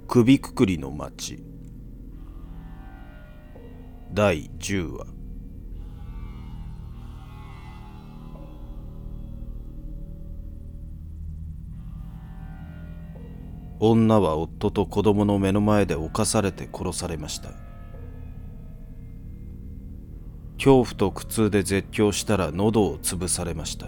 首くくりの町第10話。女は夫と子供の目の前で侵されて殺されました。恐怖と苦痛で絶叫したら喉を潰されました。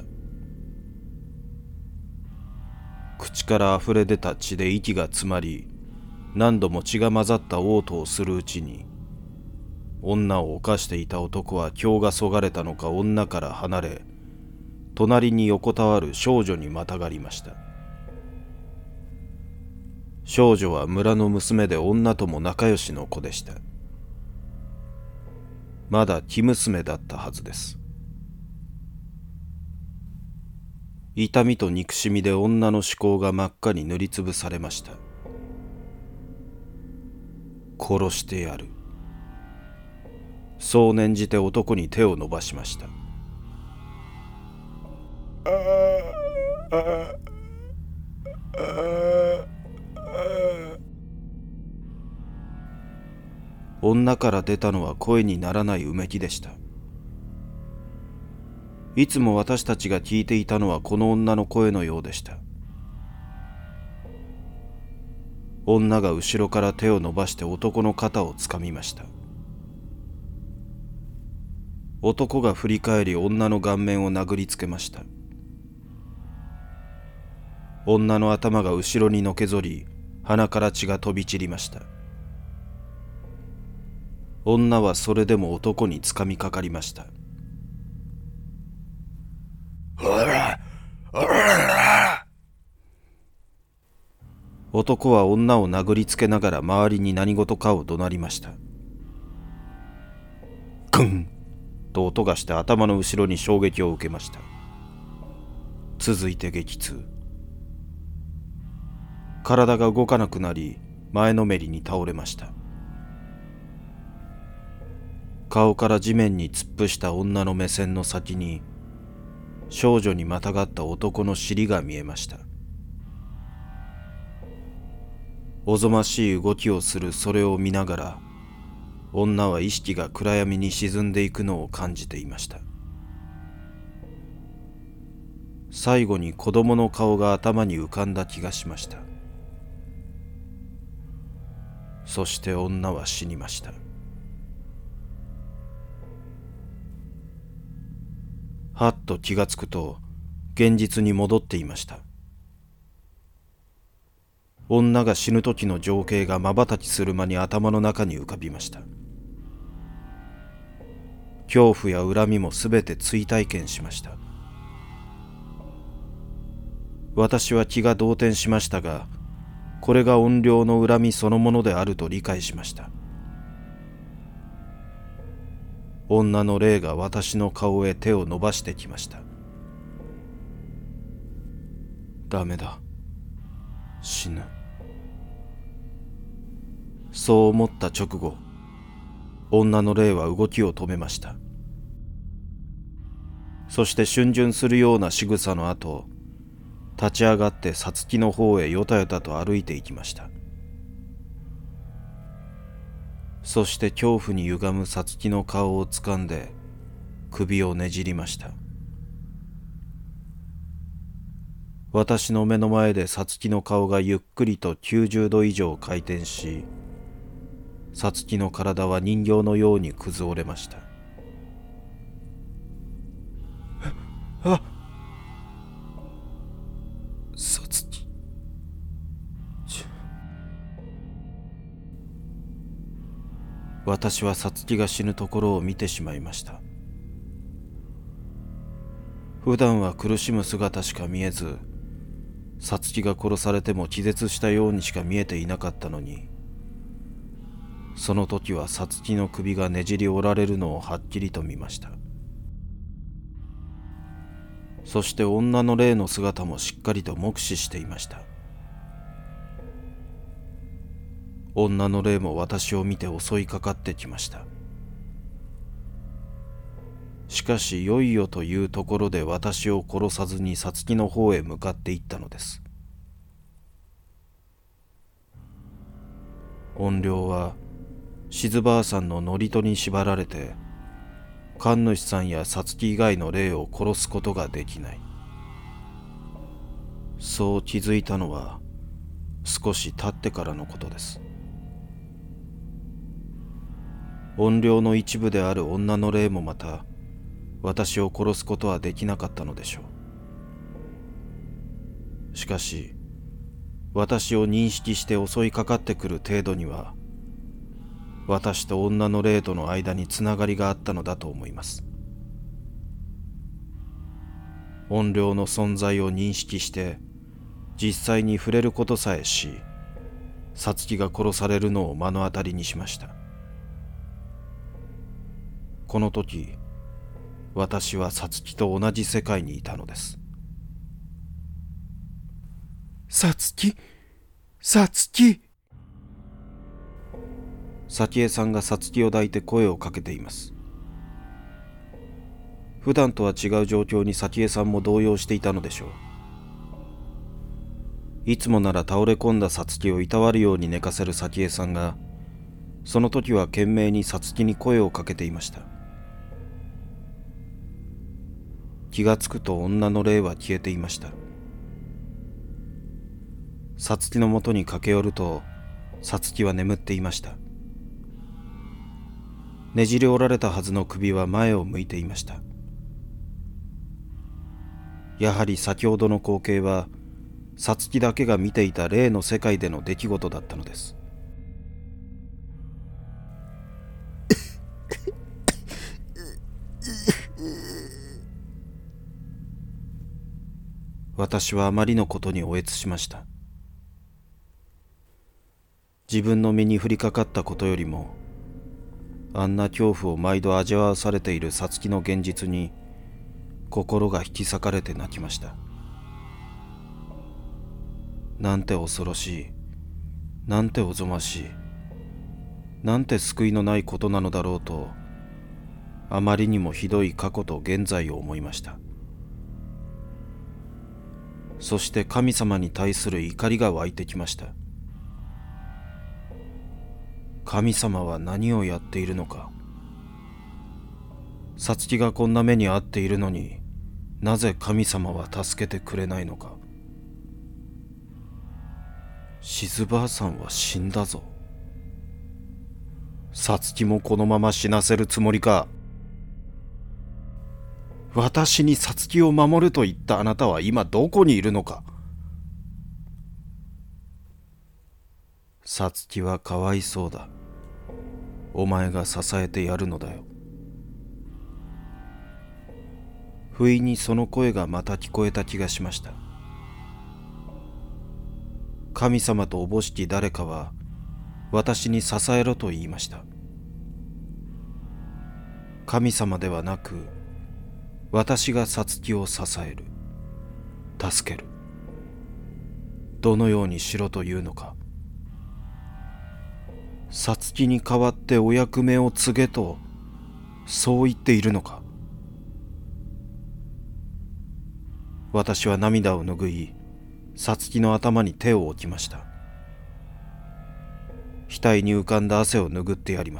口からあふれ出た血で息が詰まり、何度も血が混ざった嘔吐をするうちに、女を犯していた男は興がそがれたのか女から離れ、隣に横たわる少女にまたがりました。少女は村の娘で女とも仲良しの子でした。まだ生娘だったはずです。痛みと憎しみで女の思考が真っ赤に塗りつぶされました。殺してやる。そう念じて男に手を伸ばしました。女から出たのは声にならないうめきでした。いつも私たちが聞いていたのはこの女の声のようでした。女が後ろから手を伸ばして男の肩をつかみました。男が振り返り女の顔面を殴りつけました。女の頭が後ろにのけぞり、鼻から血が飛び散りました。女はそれでも男につかみかかりました。男は女を殴りつけながら周りに何事かを怒鳴りました。グンと音がして頭の後ろに衝撃を受けました。続いて激痛。体が動かなくなり、前のめりに倒れました。顔から地面に突っ伏した女の目線の先に、少女にまたがった男の尻が見えました。おぞましい動きをするそれを見ながら、女は意識が暗闇に沈んでいくのを感じていました。最後に子供の顔が頭に浮かんだ気がしました。そして女は死にました。はっと気がつくと現実に戻っていました。女が死ぬ時の情景が瞬きする間に頭の中に浮かびました。恐怖や恨みもすべて追体験しました。私は気が動転しましたが、これが怨霊の恨みそのものであると理解しました。女の霊が私の顔へ手を伸ばしてきました。ダメだ。死ぬ。そう思った直後、女の霊は動きを止めました。そして逡巡するような仕草の後、立ち上がってさつきの方へよたよたと歩いていきました。そして恐怖に歪むさつきの顔をつかんで首をねじりました。私の目の前でさつきの顔がゆっくりと90度以上回転し、さつきの体は人形のように崩折れました。さつき。私はさつきが死ぬところを見てしまいました。普段は苦しむ姿しか見えず、さつきが殺されても気絶したようにしか見えていなかったのに、その時はさつきの首がねじり折られるのをはっきりと見ました。そして女の霊の姿もしっかりと目視していました。女の霊も私を見て襲いかかってきました。しかしいよいよというところで私を殺さずにさつきの方へ向かっていったのです。 怨霊は静ばあさんの祝詞に縛られて神主さんやさつき以外の霊を殺すことができない。そう気づいたのは少し経ってからのことです。怨霊の一部である女の霊もまた私を殺すことはできなかったのでしょう。しかし私を認識して襲いかかってくる程度には私と女の霊との間につながりがあったのだと思います。怨霊の存在を認識して実際に触れることさえし、さつきが殺されるのを目の当たりにしました。この時私はさつきと同じ世界にいたのです。 さつき、さつき。 早紀江さんがさつきを抱いて声をかけています。普段とは違う状況に早紀江さんも動揺していたのでしょう。いつもなら倒れ込んださつきをいたわるように寝かせる早紀江さんが、その時は懸命にさつきに声をかけていました。気がつくと女の霊は消えていました。さつきのもとに駆け寄ると、さつきは眠っていました。ねじり折られたはずの首は前を向いていました。やはり先ほどの光景はさつきだけが見ていた霊の世界での出来事だったのです。私はあまりのことにおえつしました。自分の身に降りかかったことよりも、あんな恐怖を毎度味わわされているさつきの現実に心が引き裂かれて泣きました。なんて恐ろしい、なんておぞましい、なんて救いのないことなのだろうと、あまりにもひどい過去と現在を思いました。そして神様に対する怒りが湧いてきました。神様は何をやっているのか。さつきがこんな目に遭っているのに、なぜ神様は助けてくれないのか。静ばあさんは死んだぞ。さつきもこのまま死なせるつもりか。私にさつきを守ると言ったあなたは今どこにいるのか。さつきはかわいそうだ。お前が支えてやるのだよ。不意にその声がまた聞こえた気がしました。神様とおぼしき誰かは私に支えろと言いました。神様ではなく、私がさつきを支える、助ける。どのようにしろというのか。さつきに代わってお役目を告げと、そう言っているのか。私は涙を拭い、さつきの頭に手を置きました。額に浮かんだ汗を拭ってやります。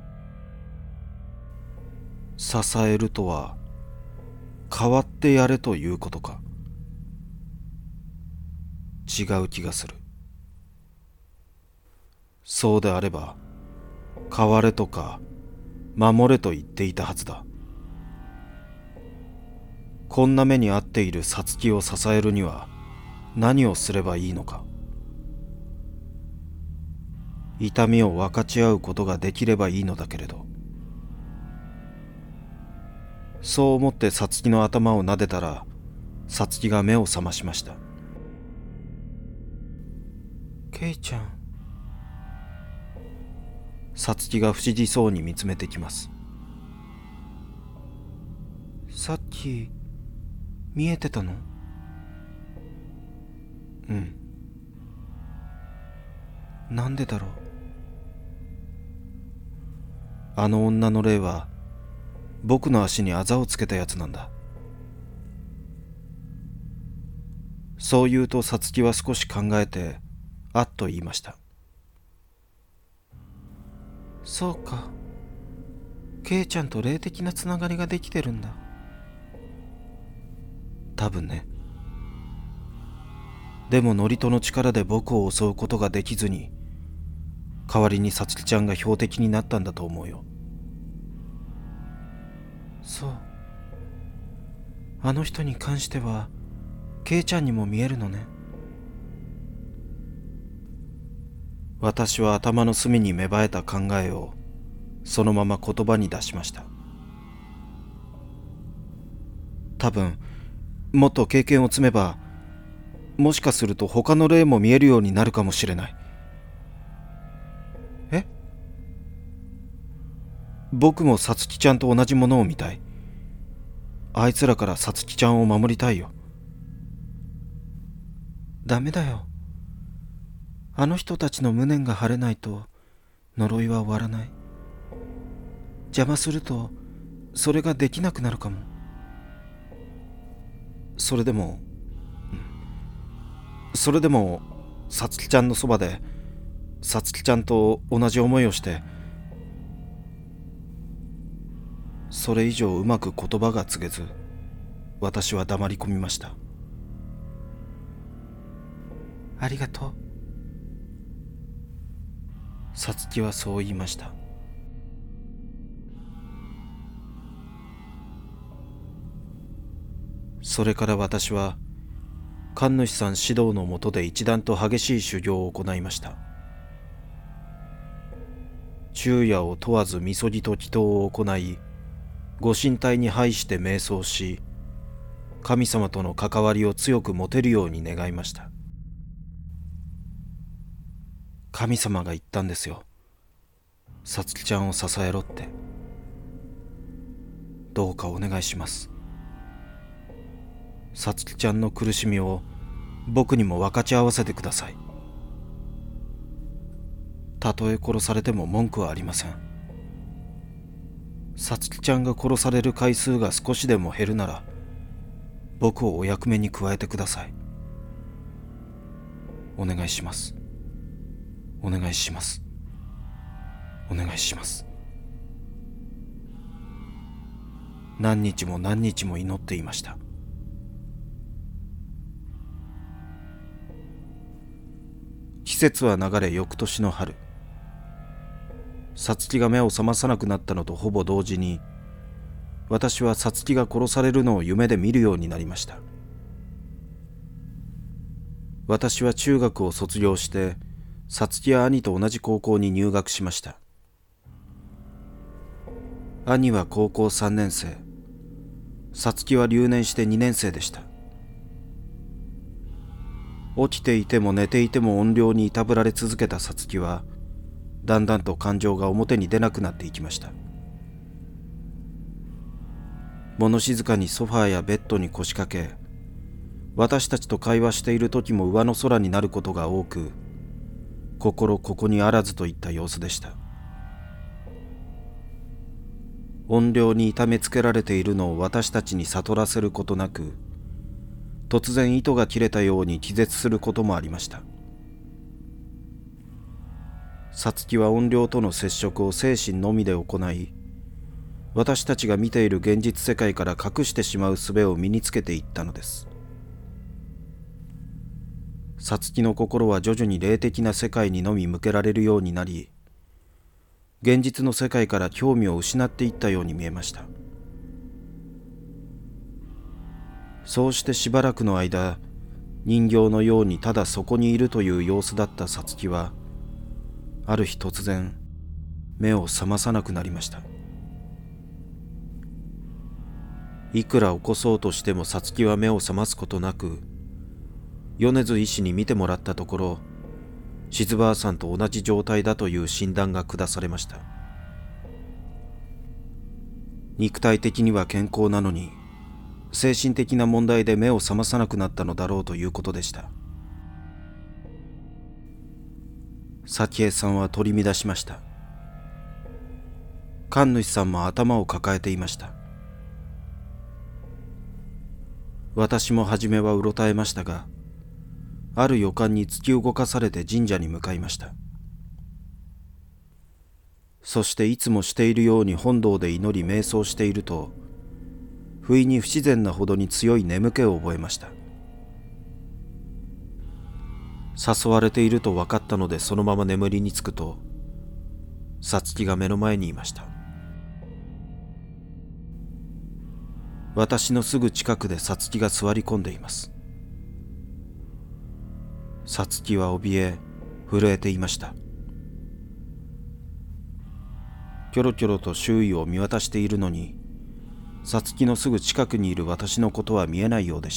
支えるとは、代わってやれということか。違う気がする。そうであれば、変われとか、守れと言っていたはずだ。こんな目に遭っているさつきを支えるには、何をすればいいのか。痛みを分かち合うことができればいいのだけれど。そう思ってさつきの頭を撫でたら、さつきが目を覚ましました。 ケイちゃん。 さつきが不思議そうに見つめてきます。 さっき見えてたの？ うん。 なんでだろう。 あの女の霊は僕の足にあざをつけたやつなんだ。そう言うとさつきは少し考えてあっと言いました。 そうか。ケイちゃんと霊的なつながりができてるんだ。 多分ね。でも祝詞の力で僕を襲うことができずに、代わりにさつきちゃんが標的になったんだと思うよ。 そう。あの人に関してはケイちゃんにも見えるのね。 私は頭の隅に芽生えた考えをそのまま言葉に出しました。多分もっと経験を積めば、もしかすると他の霊も見えるようになるかもしれない。 え？ 僕もさつきちゃんと同じものを見たい。あいつらからさつきちゃんを守りたいよ。 ダメだよ。あの人たちの無念が晴れないと呪いは終わらない。邪魔するとそれができなくなるかも。 それでもさつきちゃんのそばでさつきちゃんと同じ思いをして、それ以上うまく言葉が告げず、私は黙り込みました。 ありがとう。 さつきはそう言いました。それから私は神主さん指導のもとで一段と激しい修行を行いました。昼夜を問わずみそぎと祈祷を行い、ご神体に拝して瞑想し、神様との関わりを強く持てるように願いました。神様が言ったんですよ。さつきちゃんを支えろって。どうかお願いします。さつきちゃんの苦しみを僕にも分かち合わせてください。たとえ殺されても文句はありません。さつきちゃんが殺される回数が少しでも減るなら、僕をお役目に加えてください。お願いします。お願いします。お願いします。何日も何日も祈っていました。季節は流れ、翌年の春、さつきが目を覚まさなくなったのとほぼ同時に、私はさつきが殺されるのを夢で見るようになりました。私は中学を卒業してさつきや兄と同じ高校に入学しました。兄は高校3年生、さつきは留年して2年生でした。起きていても寝ていても怨霊にいたぶられ続けたさつきは、だんだんと感情が表に出なくなっていきました。物静かにソファーやベッドに腰掛け、私たちと会話している時も上の空になることが多く、心ここにあらずといった様子でした。怨霊に痛めつけられているのを私たちに悟らせることなく、突然糸が切れたように気絶することもありました。さつきは怨霊との接触を精神のみで行い、私たちが見ている現実世界から隠してしまう術を身につけていったのです。さつきの心は徐々に霊的な世界にのみ向けられるようになり、現実の世界から興味を失っていったように見えました。そうしてしばらくの間、人形のようにただそこにいるという様子だったさつきは、ある日突然目を覚まさなくなりました。いくら起こそうとしてもさつきは目を覚ますことなく、米津医師に見てもらったところ、静ばあさんと同じ状態だという診断が下されました。肉体的には健康なのに、精神的な問題で目を覚まさなくなったのだろうということでした。早紀江さんは取り乱しました。神主さんも頭を抱えていました。私も初めはうろたえましたが、ある予感に突き動かされて神社に向かいました。 そしていつもしているように本堂で祈り瞑想していると、不意に不自然なほどに強い眠気を覚えました。誘われていると分かったので、そのまま眠りにつくと、さつきが目の前にいました。私のすぐ近くでさつきが座り込んでいます。さつきは怯え震えていました。キョロキョロと周囲を見渡しているのに、さつきのすぐ近くにいる私のことは見えないようでした。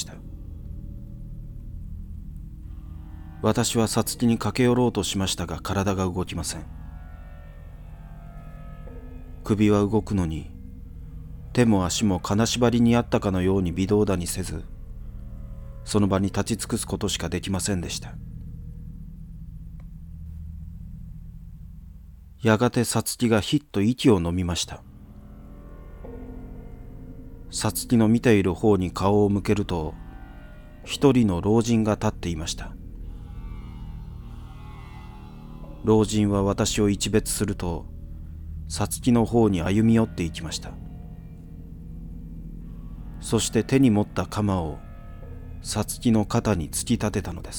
私はさつきに駆け寄ろうとしましたが、体が動きません。首は動くのに、手も足も金縛りにあったかのように微動だにせず、その場に立ち尽くすことしかできませんでした。やがてさつきがひっと息をのみました。さつきの見ている方に顔を向けると、一人の老人が立っていました。老人は私を一別すると、さつきの方に歩み寄っていきました。そして手に持った鎌をさつきの肩に突き立てたのです。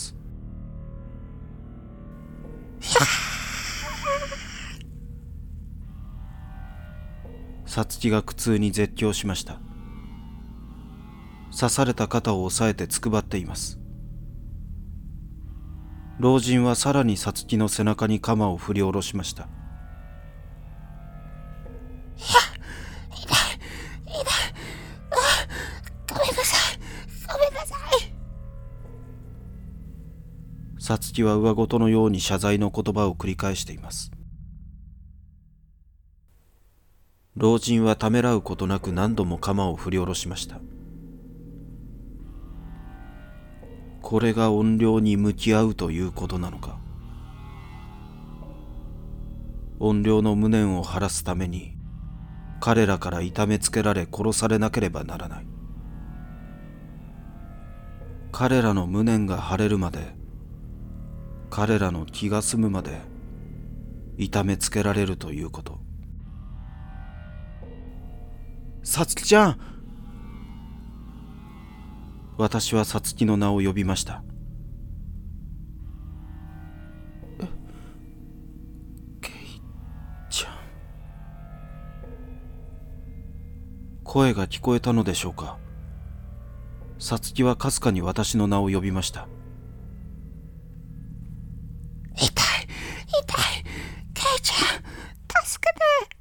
さつきが苦痛に絶叫しました。刺された肩を押さえてつくばっています。老人はさらにさつきの背中に鎌を振り下ろしました。 ごめんなさい。 さつきは上ごとのように謝罪の言葉を繰り返しています。老人はためらうことなく何度も鎌を振り下ろしました。これが怨霊に向き合うということなのか。怨霊の無念を晴らすために、彼らから痛めつけられ殺されなければならない。彼らの無念が晴れるまで、彼らの気が済むまで痛めつけられるということ。さつきちゃん。私はさつきの名を呼びました。けいちゃん。声が聞こえたのでしょうか。さつきはかすかに私の名を呼びました。 痛い。けいちゃん、助けて。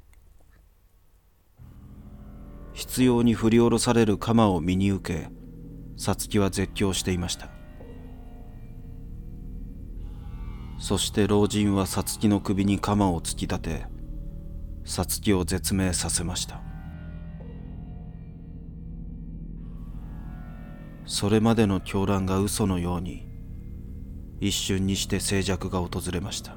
執拗に振り下ろされる鎌を身に受け、さつきは絶叫していました。そして老人はさつきの首に鎌を突き立て、さつきを絶命させました。それまでの狂乱が嘘のように、一瞬にして静寂が訪れました。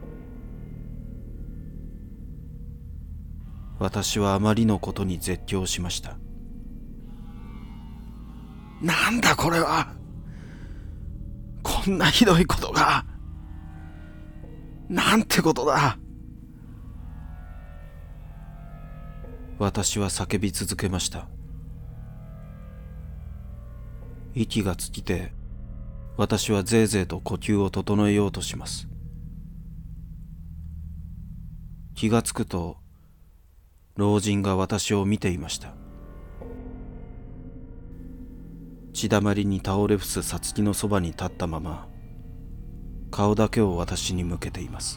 私はあまりのことに絶叫しました。 なんだこれは。こんなひどいことが。なんてことだ。 私は叫び続けました。息が尽きて、私はぜいぜいと呼吸を整えようとします。気がつくと、老人が私を見ていました。血だまりに倒れ伏すさつきのそばに立ったまま、顔だけを私に向けています。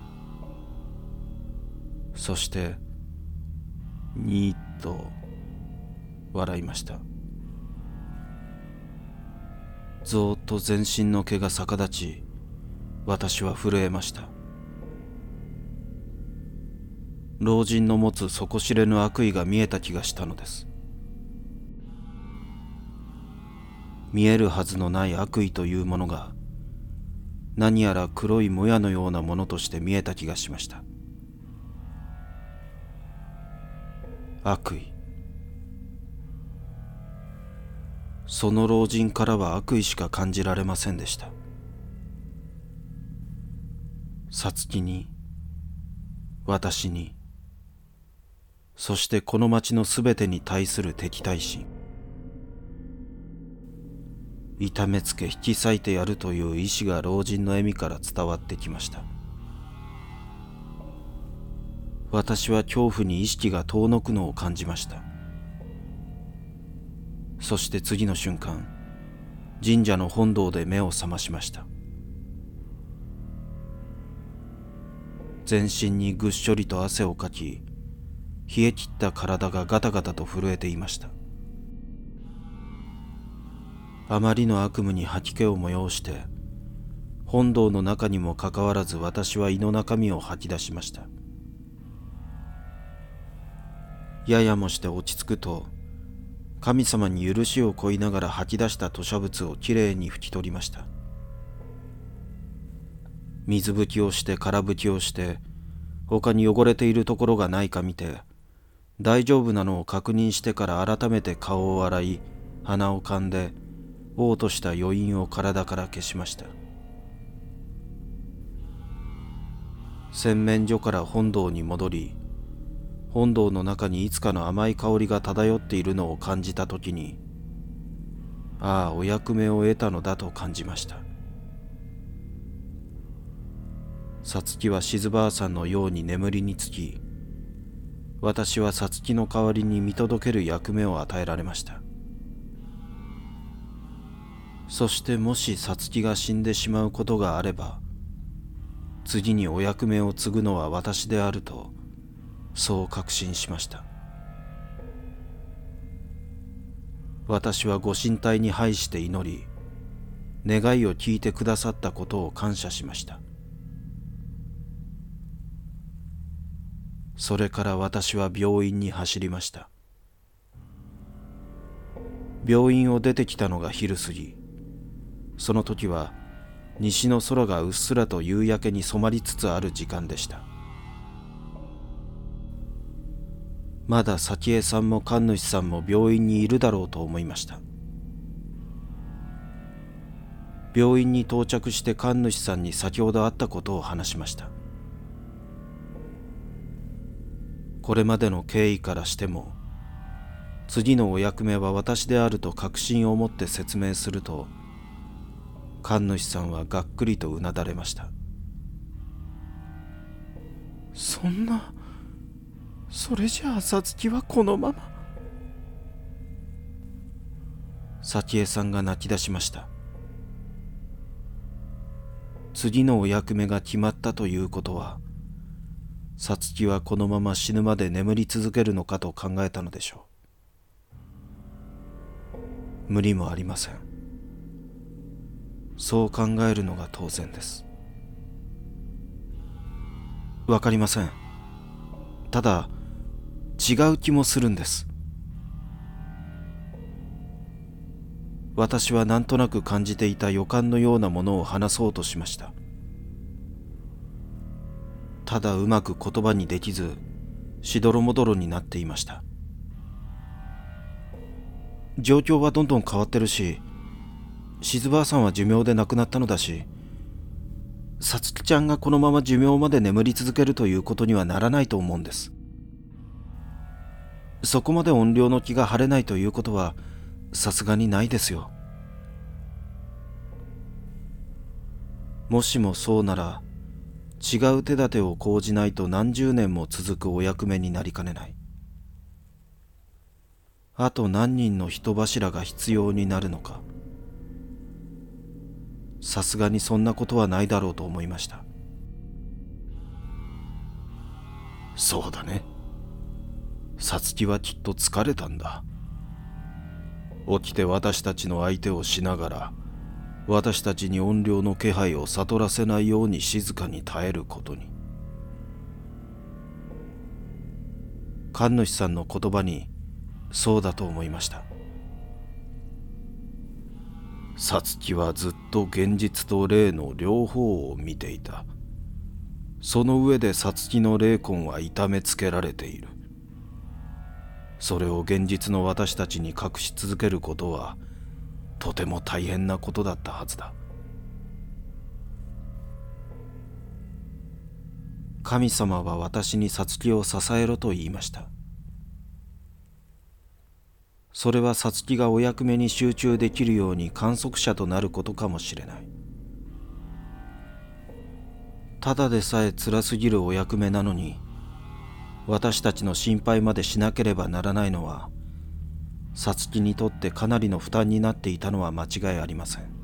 そして、にーっと笑いました。ぞーっと全身の毛が逆立ち、私は震えました。老人の持つ底知れぬ悪意が見えた気がしたのです。見えるはずのない悪意というものが、何やら黒いもやのようなものとして見えた気がしました。悪意。その老人からは悪意しか感じられませんでした。さつきに私に、そしてこの町のすべてに対する敵対心、痛めつけ引き裂いてやるという意志が老人の笑みから伝わってきました。私は恐怖に意識が遠のくのを感じました。そして次の瞬間、神社の本堂で目を覚ましました。全身にぐっしょりと汗をかき、冷え切った体がガタガタと震えていました。あまりの悪夢に吐き気を催して、本堂の中にもかかわらず私は胃の中身を吐き出しました。ややもして落ち着くと、神様に許しを請いながら吐き出した吐瀉物をきれいに拭き取りました。水拭きをして空拭きをして、他に汚れているところがないか見て、大丈夫なのを確認してから改めて顔を洗い、鼻をかんで、嘔吐した余韻を体から消しました。洗面所から本堂に戻り、本堂の中にいつかの甘い香りが漂っているのを感じたときに、ああ、お役目を得たのだと感じました。さつきはしずばあさんのように眠りにつき、私はさつきの代わりに見届ける役目を与えられました。そしてもしさつきが死んでしまうことがあれば、次にお役目を継ぐのは私であると、そう確信しました。私はご神体に拝して祈り、願いを聞いてくださったことを感謝しました。それから私は病院に走りました。病院を出てきたのが昼過ぎ。その時は西の空がうっすらと夕焼けに染まりつつある時間でした。まだ早紀江さんも神主さんも病院にいるだろうと思いました。病院に到着して神主さんに先ほど会ったことを話しました。これまでの経緯からしても、次のお役目は私であると確信を持って説明すると、神主さんはがっくりとうなだれました。 そんな、それじゃあさつきはこのまま。 早紀江さんが泣き出しました。次のお役目が決まったということは、さつきはこのまま死ぬまで眠り続けるのかと考えたのでしょう。無理もありません。そう考えるのが当然です。わかりません。ただ、違う気もするんです。私はなんとなく感じていた予感のようなものを話そうとしました。ただうまく言葉にできず、しどろもどろになっていました。状況はどんどん変わってるし、しずばあさんは寿命で亡くなったのだし、さつきちゃんがこのまま寿命まで眠り続けるということにはならないと思うんです。そこまで怨霊の気が晴れないということはさすがにないですよ。もしもそうなら、違う手立てを講じないと何十年も続くお役目になりかねない。あと何人の人柱が必要になるのか。さすがにそんなことはないだろうと思いました。そうだね。さつきはきっと疲れたんだ。起きて私たちの相手をしながら、私たちに怨霊の気配を悟らせないように静かに耐えることに。神主さんの言葉にそうだと思いました。さつきはずっと現実と霊の両方を見ていた。その上でさつきの霊魂は痛めつけられている。それを現実の私たちに隠し続けることはとても大変なことだったはずだ。 神様は私に皐月を支えろと言いました。それは皐月がお役目に集中できるように観測者となることかもしれない。ただでさえ辛すぎるお役目なのに、私たちの心配までしなければならないのは、皐月にとってかなりの負担になっていたのは間違いありません。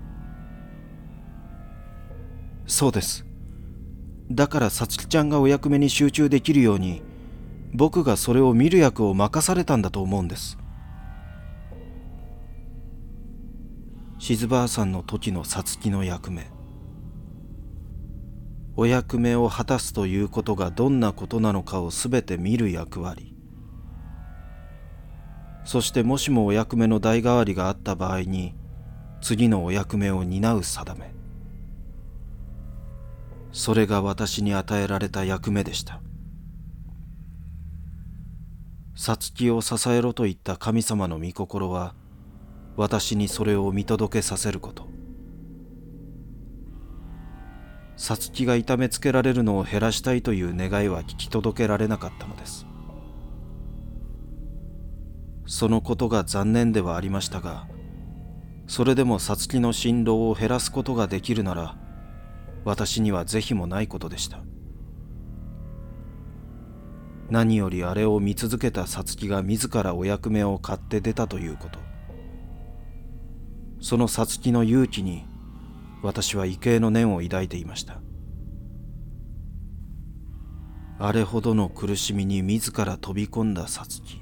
そうです。だから皐月ちゃんがお役目に集中できるように、僕がそれを見る役を任されたんだと思うんです。静ばあさんの時の皐月の役目、お役目を果たすということがどんなことなのかをすべて見る役割、そしてもしもお役目の代替わりがあった場合に次のお役目を担う定め、それが私に与えられた役目でした。皐月を支えろと言った神様の御心は、私にそれを見届けさせること。皐月が痛めつけられるのを減らしたいという願いは聞き届けられなかったのです。そのことが残念ではありましたが、それでも皐月の心労を減らすことができるなら、私には是非もないことでした。何よりあれを見続けた皐月が自らお役目を買って出たということ、その皐月の勇気に私は畏敬の念を抱いていました。あれほどの苦しみに自ら飛び込んだ皐月、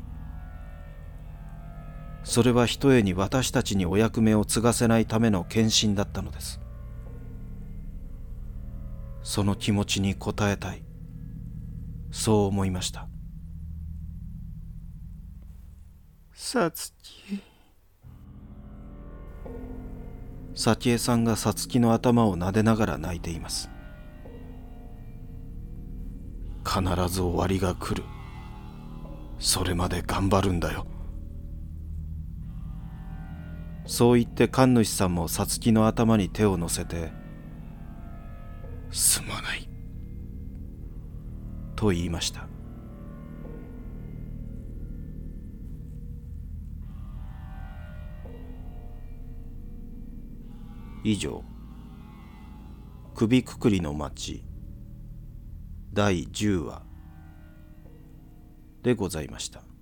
それはひとえに私たちにお役目を継がせないための献身だったのです。その気持ちに応えたい、そう思いました。 皐月。 早紀江さんが皐月の頭を撫でながら泣いています。 必ず終わりが来る。それまで頑張るんだよ。 そう言って神主さんも皐月の頭に手を乗せて、 すまないと言いました。以上、首くくりの町第10話でございました。